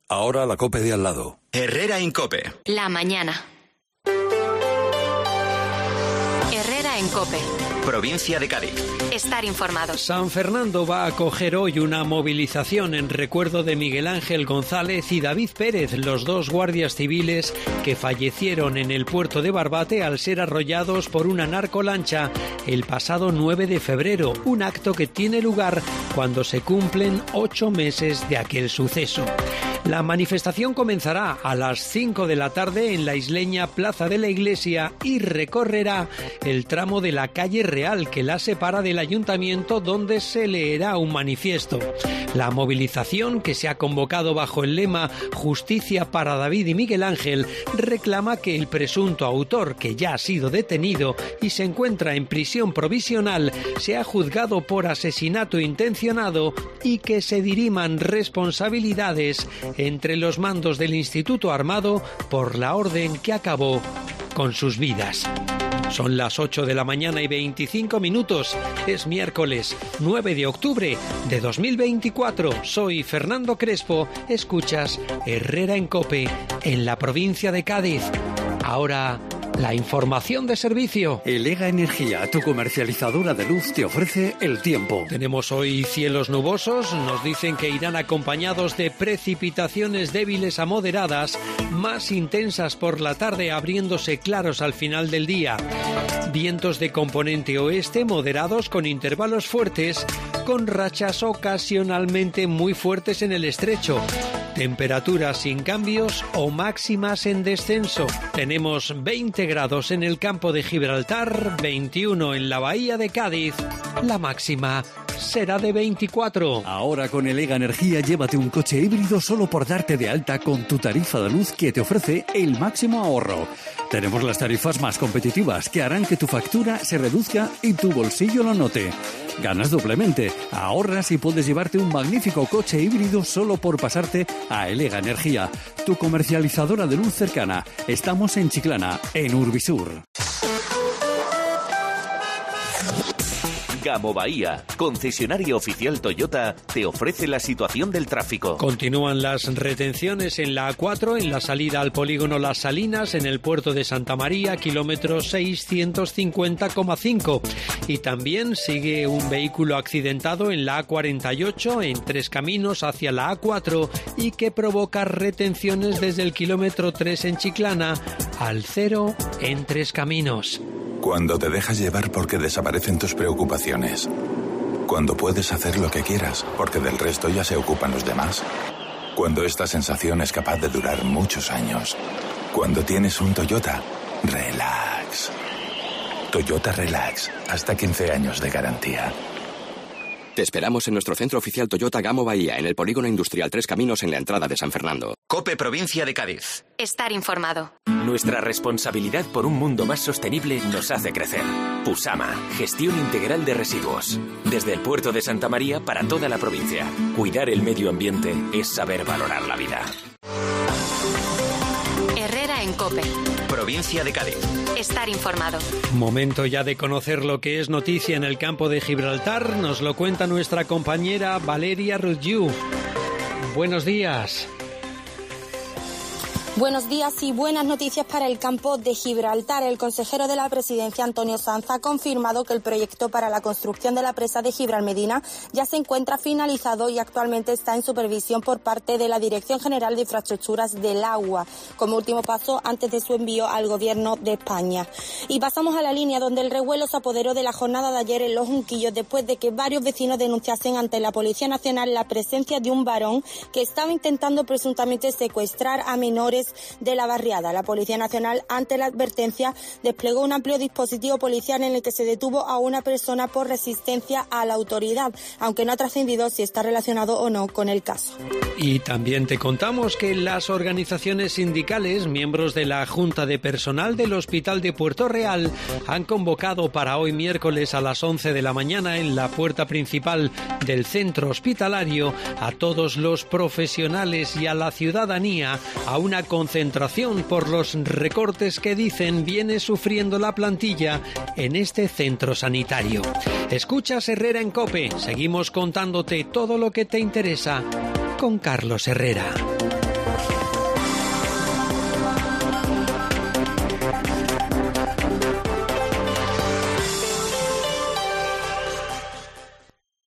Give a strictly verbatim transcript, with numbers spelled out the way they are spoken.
Ahora la COPE de al lado. Herrera en COPE. La mañana. Herrera en COPE. Provincia de Cádiz. Estar informados. San Fernando va a acoger hoy una movilización en recuerdo de Miguel Ángel González y David Pérez, los dos guardias civiles que fallecieron en el puerto de Barbate al ser arrollados por una narcolancha el pasado nueve de febrero, un acto que tiene lugar cuando se cumplen ocho meses de aquel suceso. La manifestación comenzará a las cinco de la tarde en la isleña Plaza de la Iglesia y recorrerá el tramo de la calle Real que la separa del ayuntamiento, donde se leerá un manifiesto. La movilización, que se ha convocado bajo el lema Justicia para David y Miguel Ángel, reclama que el presunto autor, que ya ha sido detenido y se encuentra en prisión provisional, sea juzgado por asesinato intencionado y que se diriman responsabilidades entre los mandos del Instituto Armado por la orden que acabó con sus vidas. Son las ocho de la mañana y veinticinco minutos. Es miércoles nueve de octubre de dos mil veinticuatro. Soy Fernando Crespo. Escuchas Herrera en COPE en la provincia de Cádiz. Ahora, la información de servicio. El Ega Energía, tu comercializadora de luz, te ofrece el tiempo. Tenemos hoy cielos nubosos, nos dicen que irán acompañados de precipitaciones débiles a moderadas, más intensas por la tarde, abriéndose claros al final del día. Vientos de componente oeste moderados con intervalos fuertes, con rachas ocasionalmente muy fuertes en el estrecho. Temperaturas sin cambios o máximas en descenso. Tenemos veinte grados en el campo de Gibraltar, veintiuno en la bahía de Cádiz. La máxima será de veinticuatro. Ahora con el Ega Energía llévate un coche híbrido solo por darte de alta con tu tarifa de luz que te ofrece el máximo ahorro. Tenemos las tarifas más competitivas que harán que tu factura se reduzca y tu bolsillo lo note. Ganas doblemente, ahorras y puedes llevarte un magnífico coche híbrido solo por pasarte a Elega Energía, tu comercializadora de luz cercana. Estamos en Chiclana, en Urbisur. Gamo Bahía, concesionario oficial Toyota, te ofrece la situación del tráfico. Continúan las retenciones en la A cuatro, en la salida al polígono Las Salinas, en el puerto de Santa María, kilómetro seiscientos cincuenta coma cinco. Y también sigue un vehículo accidentado en la A cuarenta y ocho, en Tres Caminos hacia la A cuatro, y que provoca retenciones desde el kilómetro tres en Chiclana al cero en Tres Caminos. Cuando te dejas llevar porque desaparecen tus preocupaciones. Cuando puedes hacer lo que quieras porque del resto ya se ocupan los demás. Cuando esta sensación es capaz de durar muchos años. Cuando tienes un Toyota, relax. Toyota Relax, hasta quince años de garantía. Te esperamos en nuestro centro oficial Toyota Gamo Bahía, en el polígono industrial Tres Caminos, en la entrada de San Fernando. COPE Provincia de Cádiz. Estar informado. Nuestra responsabilidad por un mundo más sostenible nos hace crecer. Pusama, gestión integral de residuos. Desde el puerto de Santa María para toda la provincia. Cuidar el medio ambiente es saber valorar la vida. Herrera en COPE. Provincia de Cádiz. Estar informado. Momento ya de conocer lo que es noticia en el campo de Gibraltar. Nos lo cuenta nuestra compañera Valeria Rutgiu. Buenos días. Buenos días y buenas noticias para el campo de Gibraltar. El consejero de la Presidencia, Antonio Sanz, ha confirmado que el proyecto para la construcción de la presa de Gibralmedina ya se encuentra finalizado y actualmente está en supervisión por parte de la Dirección General de Infraestructuras del Agua, como último paso antes de su envío al Gobierno de España. Y pasamos a la línea donde el revuelo se apoderó de la jornada de ayer en Los Junquillos después de que varios vecinos denunciasen ante la Policía Nacional la presencia de un varón que estaba intentando presuntamente secuestrar a menores de la barriada. La Policía Nacional, ante la advertencia, desplegó un amplio dispositivo policial en el que se detuvo a una persona por resistencia a la autoridad, aunque no ha trascendido si está relacionado o no con el caso. Y también te contamos que las organizaciones sindicales, miembros de la Junta de Personal del Hospital de Puerto Real, han convocado para hoy miércoles a las once de la mañana en la puerta principal del centro hospitalario a todos los profesionales y a la ciudadanía a una concentración por los recortes que dicen viene sufriendo la plantilla en este centro sanitario. Escuchas Herrera en COPE. Seguimos contándote todo lo que te interesa con Carlos Herrera.